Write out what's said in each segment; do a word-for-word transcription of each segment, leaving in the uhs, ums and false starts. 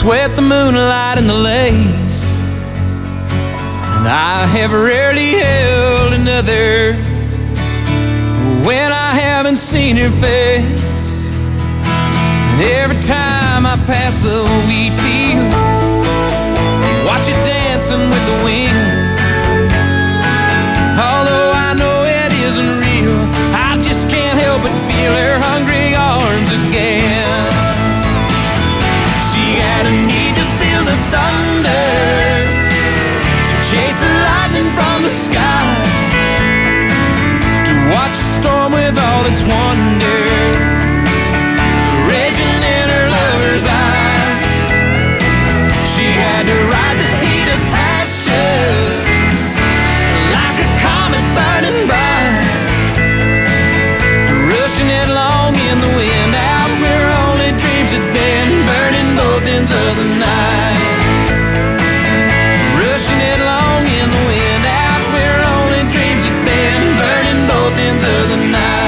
sweat the moonlight and the lace, and I have rarely held another when I haven't seen her face. And every time I pass a wheat field, watch it dancing with the wind. Although I know it isn't real, I just can't help but feel her hungry arms again. She had a need to feel the thunder, to chase the lightning from the sky, to watch the storm with all its wonder raging in her lover's eye. She had to ride the heat of passion like a comet burning bright, rushing headlong in the wind out where only dreams had been, burning both ends of the night. Rushing headlong in the wind out where only dreams had been, burning both ends of the night.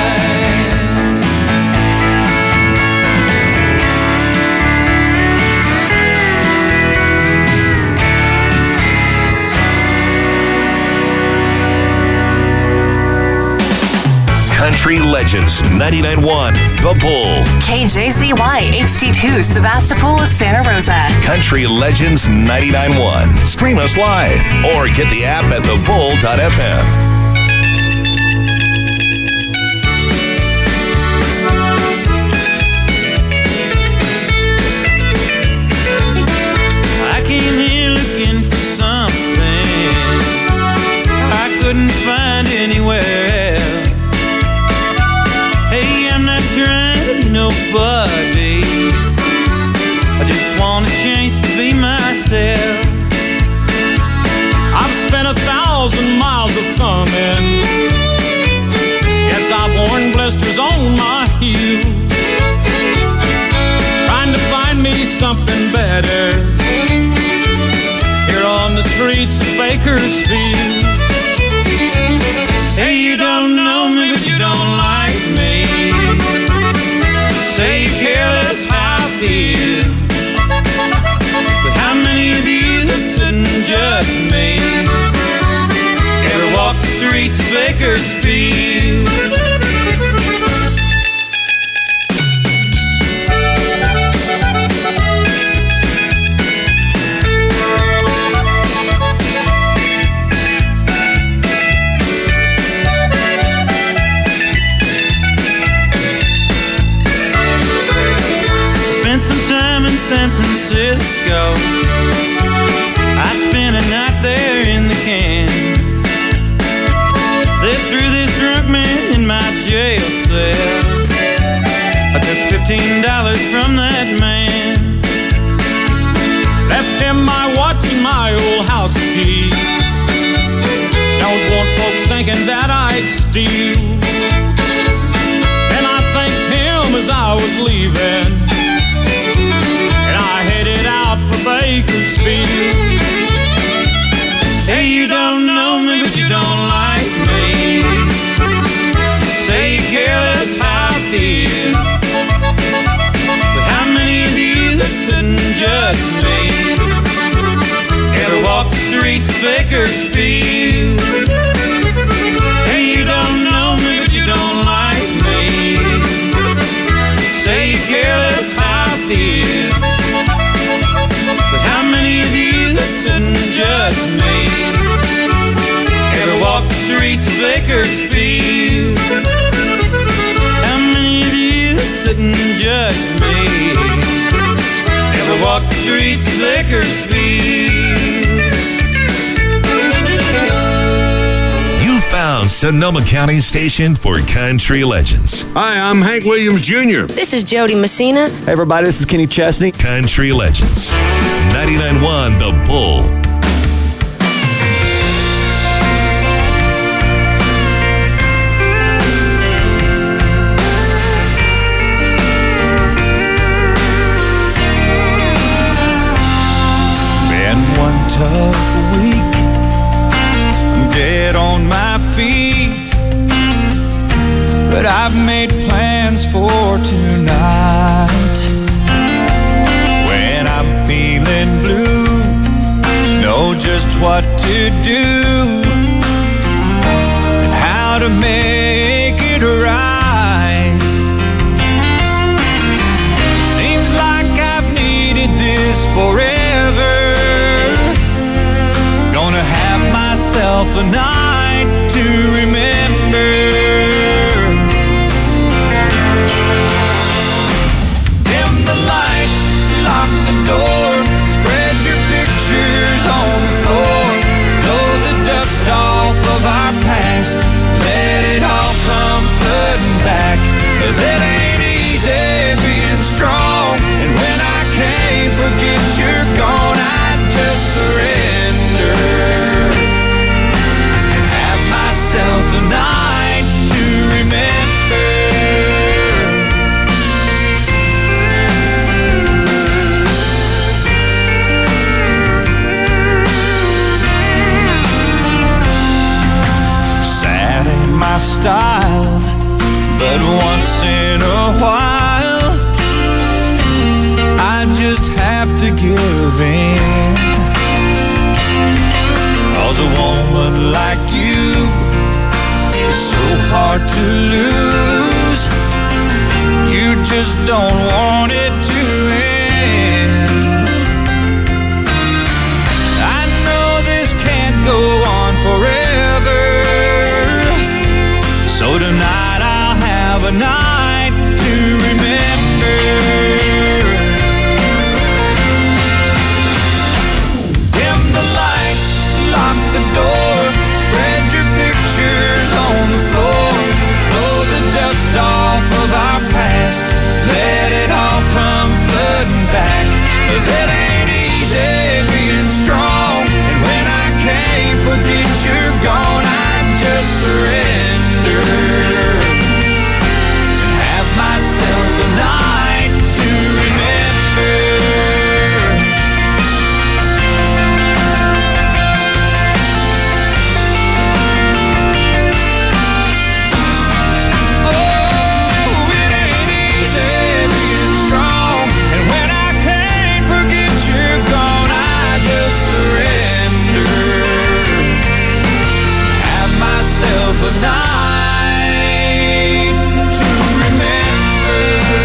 Country Legends ninety-nine point one The Bull. K J Z Y H D two Sebastopol, Santa Rosa. Country Legends ninety-nine point one. Stream us live or get the app at the bull dot f m. I came here looking for something I couldn't find anywhere else. Hey, I'm not trying to be nobody, I just want a chance to be myself. I've spent a thousand miles of coming, yes, I've worn blisters on my heels, trying to find me something better here on the streets of Bakersfield. Hey, you don't know me, but you don't like me. Say you care less how I feel, but how many of you that sit and judge me ever walk the streets of Bakersfield? San Francisco, I spent a night there in the can. They threw this drunk man in my jail cell. I took fifteen dollars from that man, left him my watch and my old house key. Don't want folks thinking that I'd steal, and I thanked him as I was leaving. Bakersfield. Hey, you don't know me, but you don't like me. Say you care less how I feel, but how many of you that sit and judge me ever walk the streets of Bakersfield? Hey, you don't know me, but you don't like me. Say you care less how I feel, how many of you that sit and judge me ever walk the streets of Bakersfield? How many of you that sit and judge me ever walk the streets of Bakersfield? You found Sonoma County's station for Country Legends. Hi, I'm Hank Williams Junior This is Jody Messina. Hey everybody, this is Kenny Chesney. Country Legends ninety-nine point one The Bull. Been one tough week, I'm dead on my feet, but I've made plans for tonight. When I'm feeling what to do and how to make it right. Seems like I've needed this forever. Gonna have myself a night to remember. Dim the lights, lock the door, spread your pictures on the floor. Blow the dust off of our past, let it all come flooding back. 'Cause it ain't easy being strong, and when I can't forget you're gone, I just surrender and have myself a night to remember. Sad ain't my style, but once in a while I just have to give in. 'Cause a woman like you is so hard to lose. You just don't want it to end. I know this can't go on forever, so tonight I'll have a night to remember. Dim the lights, lock the door, spread your pictures on the floor. Blow the dust off of our past, let it all come flooding back. 'Cause it ain't easy being strong, and when I can't forget you're gone, I just surrender and have myself a night to remember. Oh, it ain't easy being strong, and when I can't forget you're gone, I just surrender, have myself a night to remember.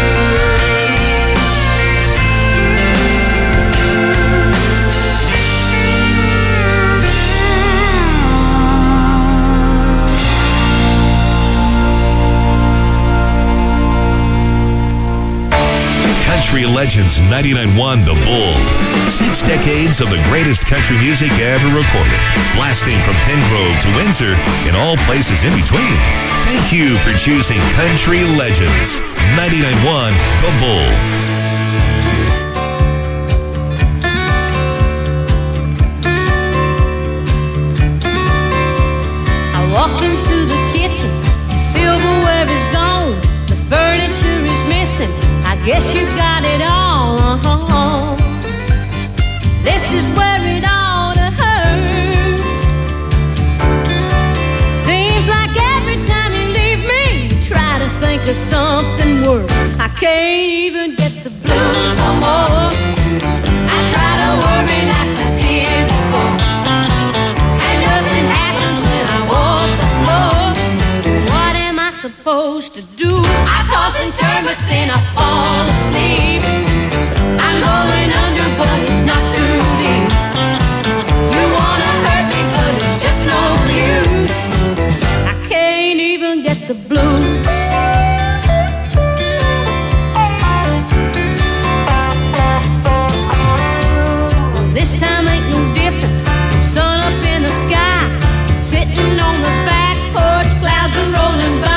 Country Legends ninety-nine point one The Bull. Six decades of the greatest country music ever recorded. Blasting from Pengrove to Windsor and all places in between. Thank you for choosing Country Legends ninety-nine point one The Bull. I walk into the kitchen, the silverware is gone, the furniture is missing, I guess you got it all. This is where it ought to hurt. Seems like every time you leave me, you try to think of something worse. I can't even get the blues no more. I try to worry like I did before, and nothing happens when I walk the floor. So what am I supposed to do? I toss and turn, but then I fall asleep. I'm going under, but it's not too deep. You wanna hurt me, but it's just no use. I can't even get the blues. This time ain't no different. Sun up in the sky, sitting on the back porch, clouds are rolling by.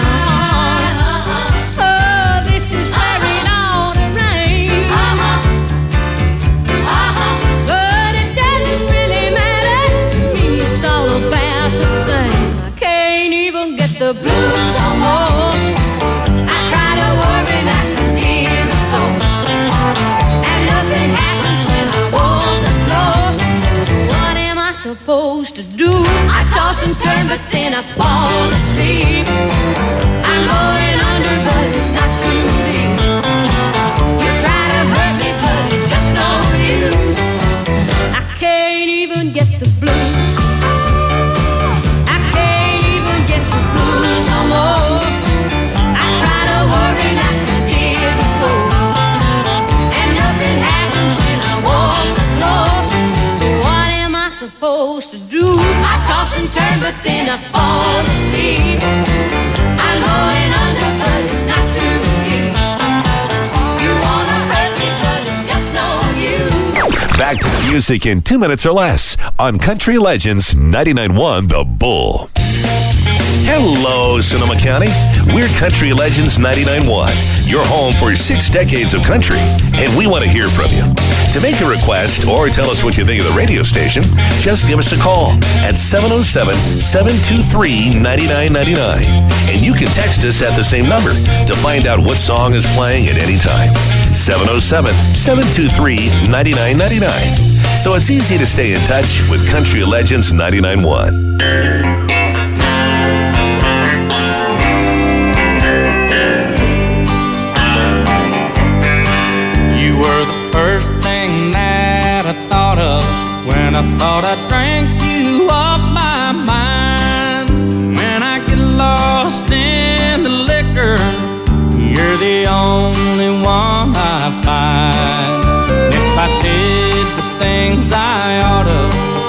Oh, this is where it ought to rain. But it doesn't really matter to me, it's all about the same. I can't even get the blues no more. I try to worry like I did before, and nothing happens when I walk the floor. So what am I supposed to do? I toss and turn, but then I fall asleep. I'm going under, but it's not too deep. You try to hurt me, but it's just no use. I can't even get the blues. I can't even get the blues no more. I try to worry like I did before, and nothing happens when I walk the floor. So what am I supposed to do? I toss and turn, but then I fall asleep. I'm going under, but it's not too deep. You wanna hurt me, but it's just no use. Back to the music in two minutes or less on Country Legends ninety-nine point one The Bull. Hello, Sonoma County. We're Country Legends ninety-nine point one, your home for six decades of country, and we want to hear from you. To make a request or tell us what you think of the radio station, just give us a call at seven oh seven, seven two three, nine nine nine nine. And you can text us at the same number to find out what song is playing at any time. seven oh seven, seven two three, nine nine nine nine. So it's easy to stay in touch with Country Legends ninety-nine point one. You were the first thing that I thought of when I thought I drank you off my mind. When I get lost in the liquor, you're the only one I find. If I did the things I oughta,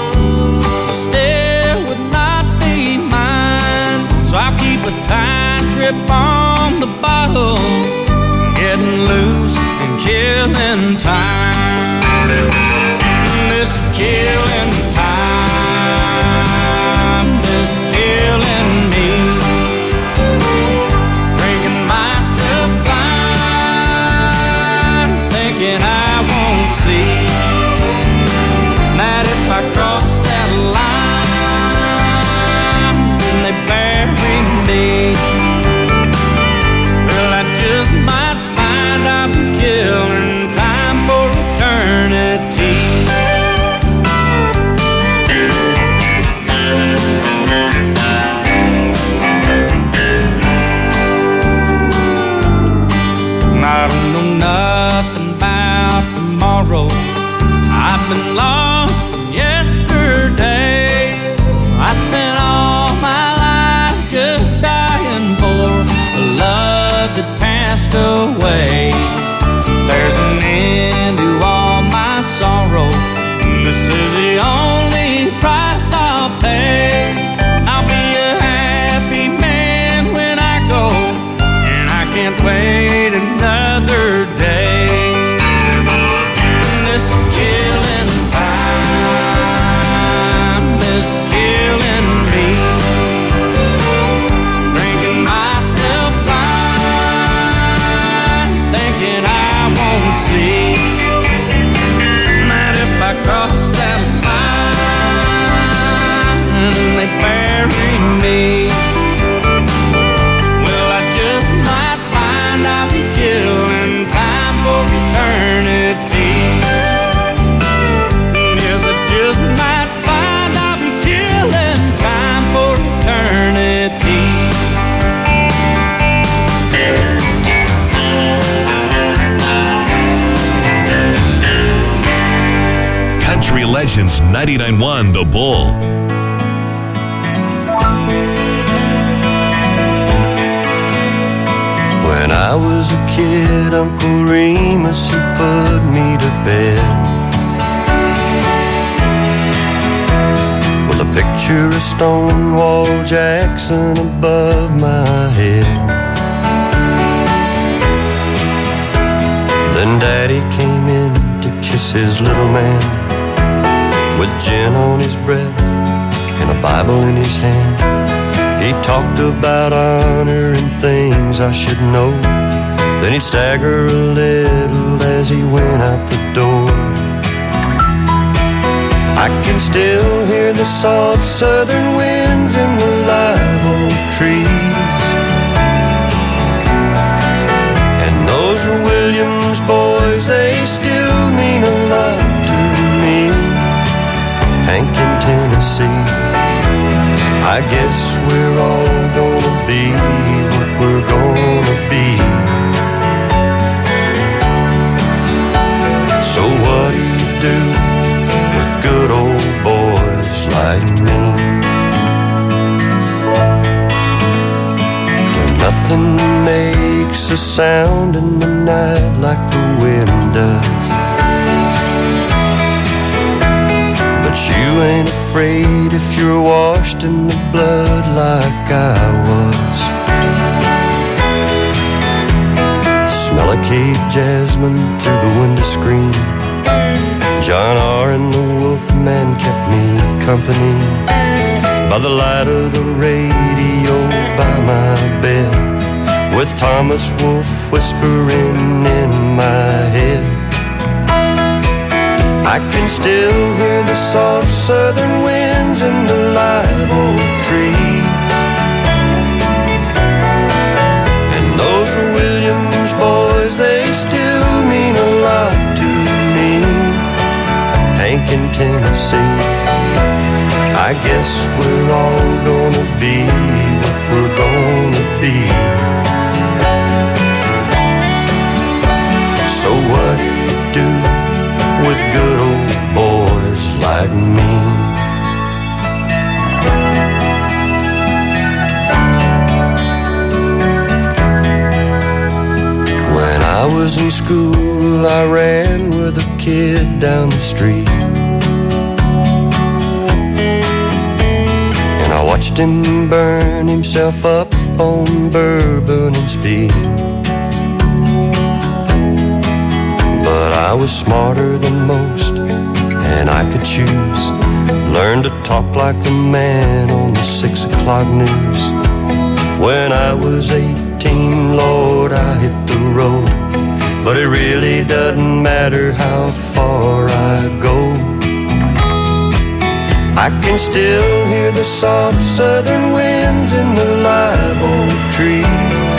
still would not be mine. So I keep a tight grip on the bottle, getting loose and killing time. This killing time is killing me. Drinking myself blind, thinking I won't see that if I cross that line, then they bury me. Well, I just might find I'm killing time for eternity. I don't know nothing about tomorrow. I've been lost from yesterday. I spent all my life just dying for a love that passed away. There's an end to all my sorrow. This is the only price I'll pay. I'll be a happy man when I go, and I can't wait another day. This killing time is killing me. Drinking myself blind, thinking I won't see that if I cross that line, they bury me. Well, I just might find I'll be killing time for eternity. Yes, I just might find I'll be killing time for eternity. Country Legends ninety-nine point one The Bull. When I was a kid, Uncle Remus, he put me to bed with a picture of Stonewall Jackson above my head. Then Daddy came in to kiss his little man with gin on his breath and a Bible in his hand. He talked about honor and things I should know. Then he'd stagger a little as he went out the door. I can still hear the soft southern winds in the live oak trees, and those Williams boys, they still mean a lot to me. Hank in Tennessee, I guess we're all gonna be what we're gonna be. So what do you do with good old boys like me. Nothing makes a sound in the night like the wind does. But you ain't afraid if you're washed in the blood like I was. The smell of cave jasmine through the window screen. John R. and the Wolfman kept me company. By the light of the radio by my bed, with Thomas Wolfe whispering in my head. I can still hear the soft southern winds in the live oak trees. And those Williams boys, they still mean a lot to me. Hank in Tennessee, I guess we're all gonna be what we're gonna be. So what do you do with good old boys like me? When I was in school, I ran with a kid down the street. I watched him burn himself up on bourbon and speed. But I was smarter than most, and I could choose. Learn to talk like the man on the six o'clock news. When I was eighteen, Lord, I hit the road. But it really doesn't matter how far I go. I can still hear the soft southern winds in the live oak trees.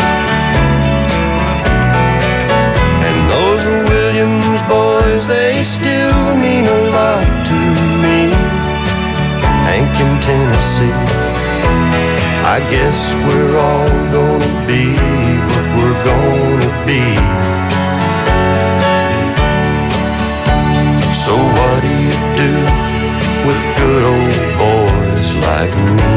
And those Williams boys, they still mean a lot to me. Hank in Tennessee, I guess we're all gonna be what we're gonna be. So what do you do with good old boys like me?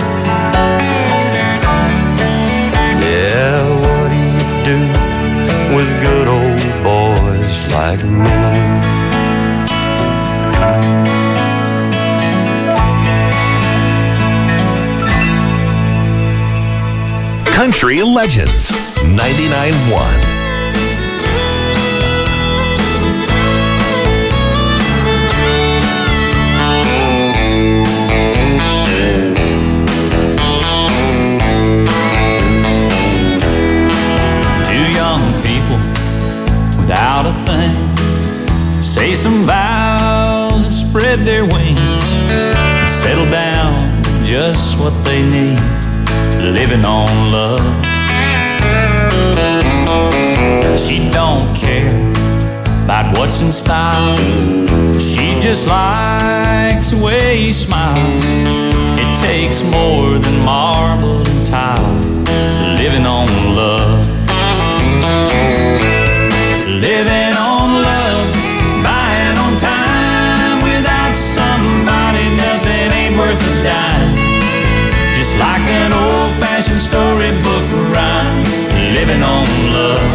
Yeah, what do you do with good old boys like me? Country Legends ninety-nine point one. Without a thing, say some vows and spread their wings, settle down with just what they need, living on love. She don't care about what's in style, she just likes the way he smiles. It takes more than marble and tile, living on love. Living on love, buying on time. Without somebody, nothing ain't worth a dime. Just like an old-fashioned storybook rhyme, living on love.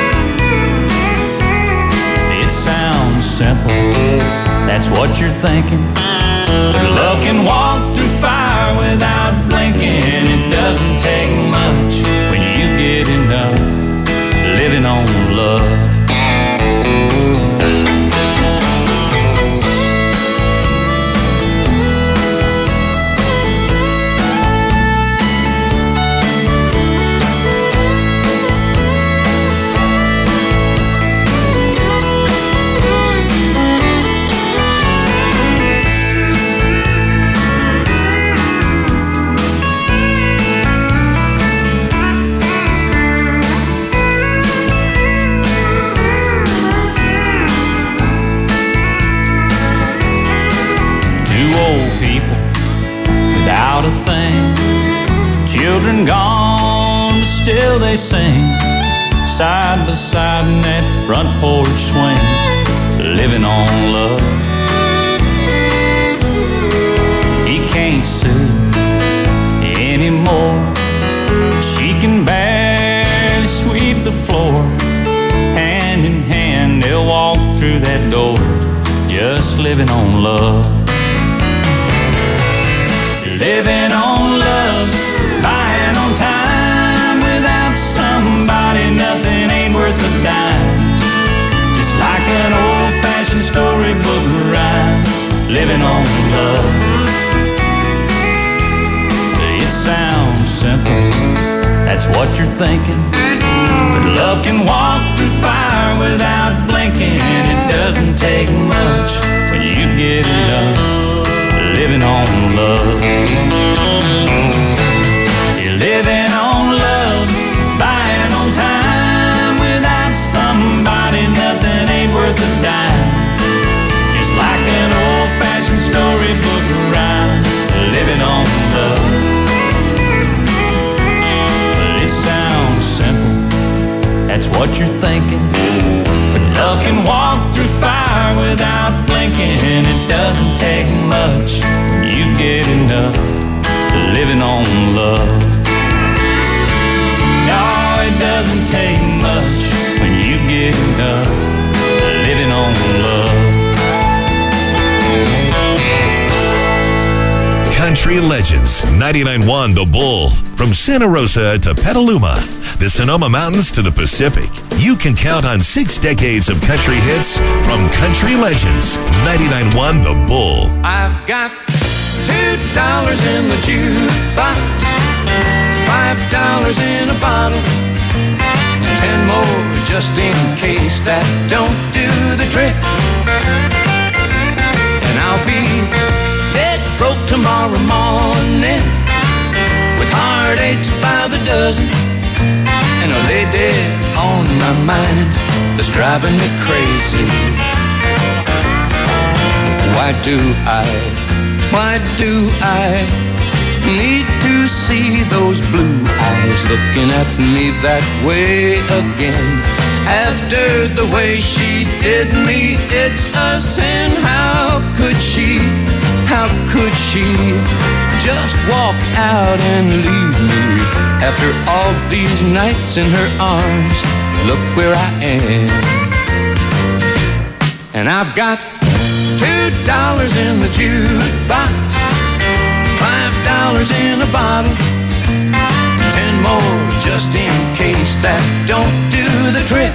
It sounds simple, that's what you're thinking. But love can walk through fire without blinking. It doesn't take much when you get enough, living on love. A thing, children gone, but still they sing, side by side in that front porch swing, living on love. suit anymore. She can barely sweep the floor. Hand in hand they'll walk through that door, just living on love. Living on love, buying on time. Without somebody nothing ain't worth a dime. Just like an old-fashioned storybook rhyme. Living on love. It sounds simple, that's what you're thinking. But love can walk through fire without blinking. It doesn't take much when you get it done. Living on love. You're living on love, buying on time. Without somebody nothing ain't worth a dime. Just like an old-fashioned storybook rhyme. Living on love. It sounds simple, that's what you're thinking. But love can walk through fire without blinking. It doesn't take much when you get enough. Living on love. No, it doesn't take much when you get enough. Living on love. Country Legends, ninety-nine point one The Bull. From Santa Rosa to Petaluma, the Sonoma Mountains to the Pacific, you can count on six decades of country hits from Country Legends, ninety-nine point one The Bull. I've got two dollars in the jukebox, five dollars in a bottle, ten more just in case that don't do the trick. And I'll be dead broke tomorrow morning, with heartaches by the dozen, and a lady on my mind that's driving me crazy. Why do I, why do I need to see those blue eyes looking at me that way again? After the way she did me, it's a sin. How could she, how could she just walk out and leave me? After all these nights in her arms, look where I am. And I've got two dollars in the jukebox, five dollars in a bottle, ten more just in case that don't do the trick.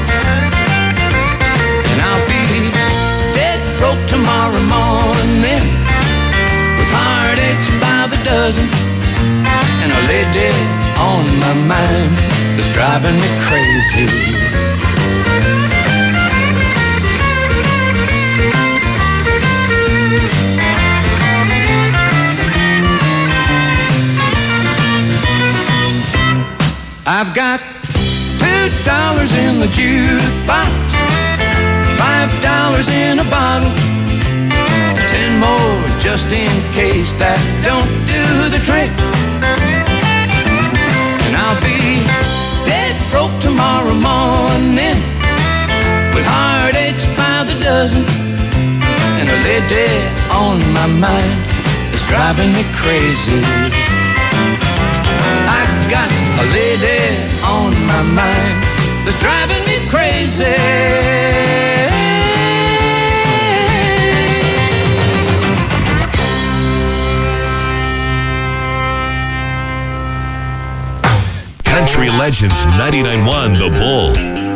And I'll be dead broke tomorrow morning, with heartaches by the dozen, and a lady on my mind that's driving me crazy. I've got two dollars in the jukebox, five dollars in a bottle, ten more just in case that don't do the trick. And I'll be dead broke tomorrow morning, with heartaches by the dozen, and a lady on my mind that's driving me crazy. I've got a lady on my mind that's driving me crazy. Country Legends, ninety-nine point one The Bull.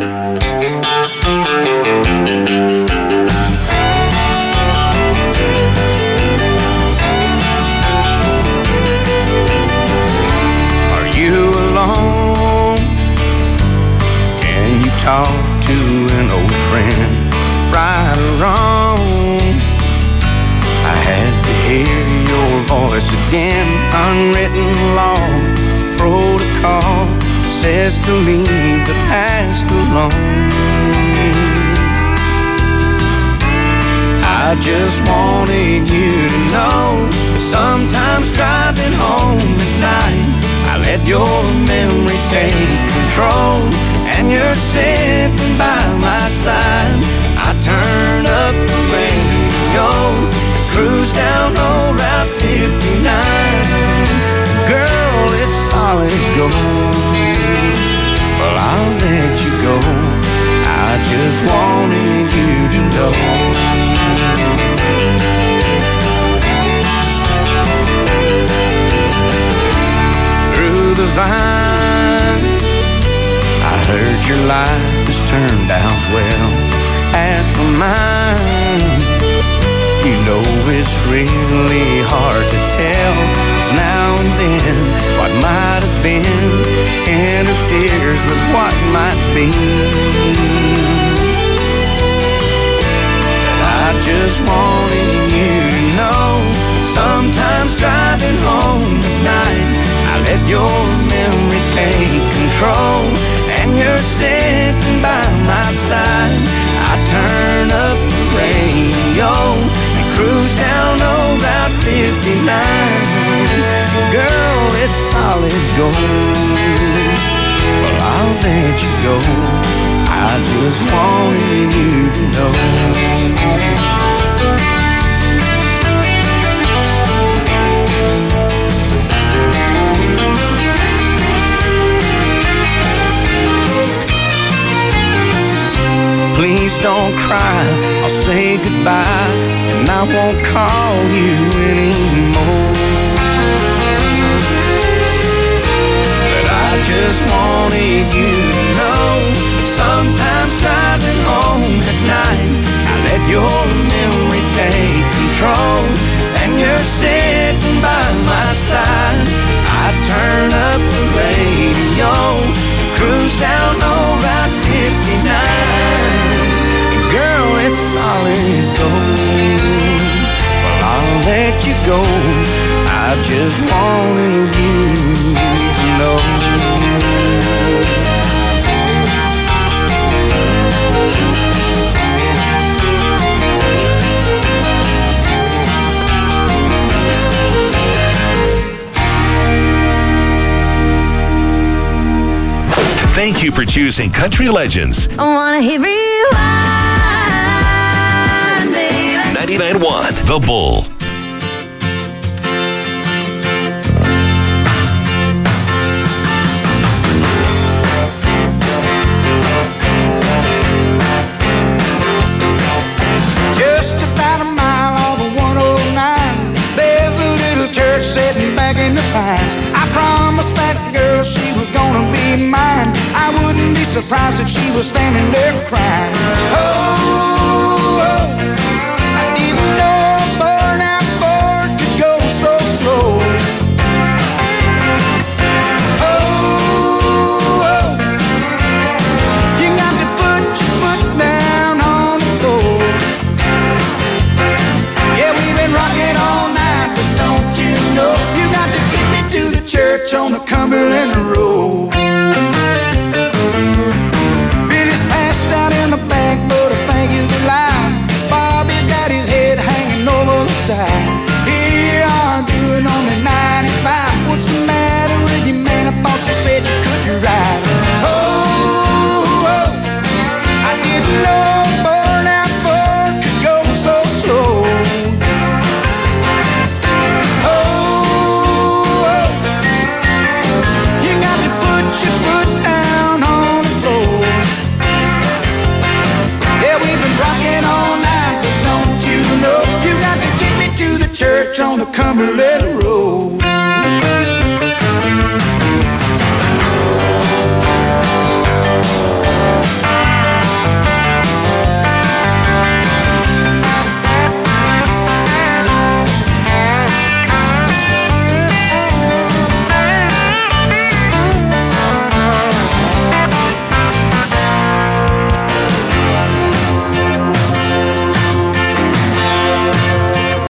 Talk to an old friend, right or wrong. I had to hear your voice again. Unwritten law, protocol says to leave the past alone. I just wanted you to know that sometimes driving home at night, I let your memory take control. And you're sitting by my side. I turn up the radio, cruise down old Route fifty-nine. it's really hard to tell, 'cause now and then what might have been interferes with what might be. But I just wanted you to know, sometimes driving home at night, I let your memory take control, and you're sitting by my side. I turn up the radio and cruise down old Route fifty-nine. Girl, it's solid gold. Well, I'll let you go. I just wanted you to know. Please don't cry, I'll say goodbye, and I won't call you anymore. But I just wanted you to know, sometimes driving home at night, I let your memory take control, and you're sitting by my side. I turn up the radio, cruise down old Route fifty-nine. Girl, it's solid gold. Well, I'll let you go. I just wanted you to know. Thank you for choosing Country Legends. I wanna hear rewind, baby. ninety-nine point one The Bull. Just about a mile off of one oh nine, there's a little church sitting back in the pines. I promised that girl she was gonna be mine. I wouldn't be surprised if she was standing there crying. Oh, oh, I didn't know a burnout Ford could go so slow. Oh, oh, you got to put your foot down on the floor. Yeah, we've been rocking all night, but don't you know, you got to get me to the church on the Cumberland Road. Billy's passed out in the back, but I think he's alive. Bobby's got his head hanging over the side. Here I'm doing only ninety-five. What's the matter with you, man? I thought you said you could ride. Oh, oh, I didn't know a burnout Ford could go so slow. Oh, oh, you got to put your foot down on the floor. Yeah, we've been rocking all night, but don't you know, you got to get me to the church on the Cumberland Road.